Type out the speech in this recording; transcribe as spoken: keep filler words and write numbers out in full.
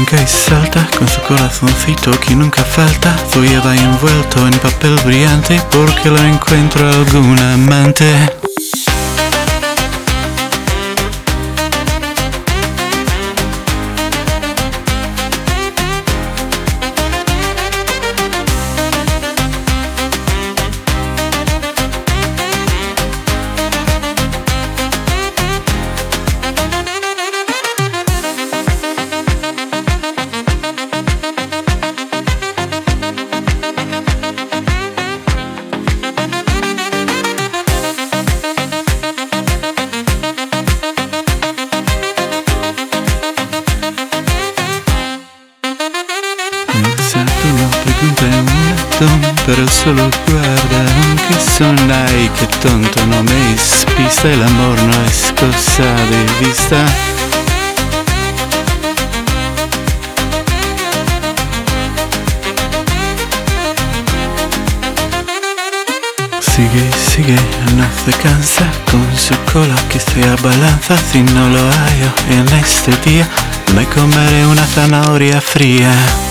brinca y salta con su corazoncito que nunca falta. Su lleva envuelto en papel brillante porque lo encuentro algún amante. Esatto, no pregunta un montón, pero solo guarda aunque son ay que tonto, no me despista, el amor no es cosa de vista. Sigue, sigue, no se cansa con su cola que se abalanza. Si no lo hallo en este día, me comeré una zanahoria fría.